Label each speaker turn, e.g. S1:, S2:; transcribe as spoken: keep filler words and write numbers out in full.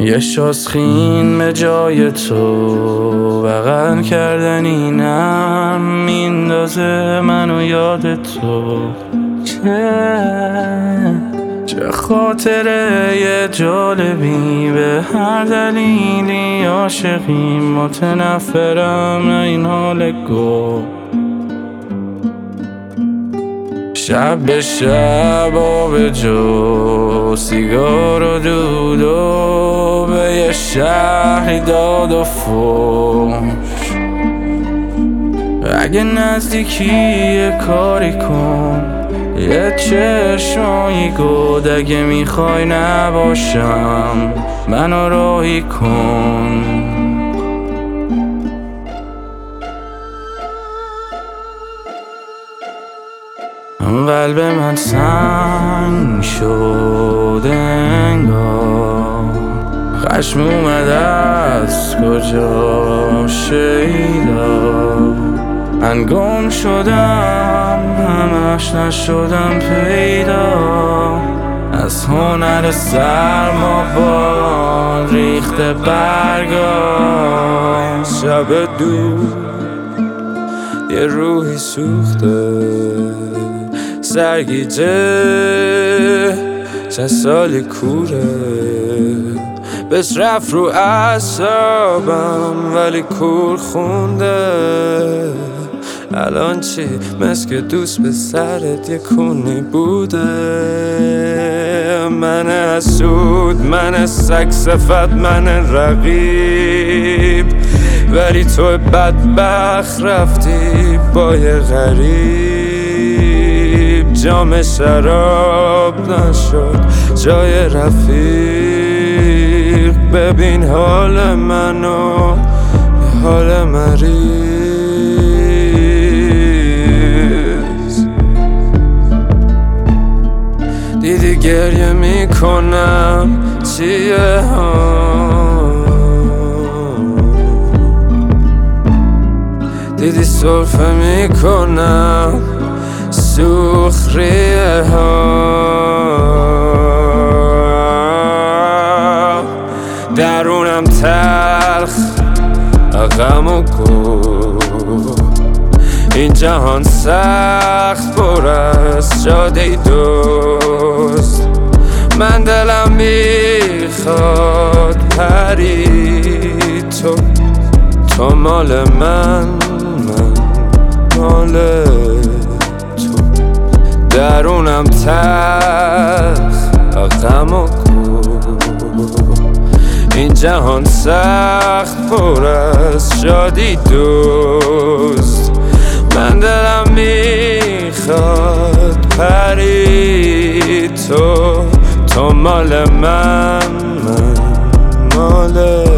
S1: یه شاسخین به جای تو بغل کردن اینم میندازه منو یاد تو. چه چه خاطره یه جالبی، به هر دلیلی عاشقی، متنفرم این حال گو. شب به شب آب جو، سیگار و دود و به یه شهری داد و فوش. اگه نزدیکی یه کاری کن، یه چشمایی گود. اگه میخوای نباشم منو راهی کن. قلب من سنگ شد انگار، خشم اومد از کجا شیدا. من گم شدم همش نشدم پیدا، از هنر سرما باد ریخته برگا. شب دور یه روحی سوخته سرگیجه، چند سالی کوره بس رفت رو اعصابم ولی کور خونده. الان چی؟ مثل که دوست به سرت یه کونی بوده. من حسود، من سگ صفت، من رقیب، ولی تو بدبخت رفتی با یه غریب. جام شراب نشد جای رفیق، ببین حال منو حال مریض. دیدی گریه میکنم چیه ها، دیدی سرفه میکنم سوخریه ها. درونم تلخ غم و گو، این جهان سخت پر از جاده دوست. من دلم میخواد پری تو، تو مال من، من مال تو. درونم تلخ غم و گو، این جهان سخت پر از شادی دوست. من دلم میخواد پری تو، تو مال من، من مال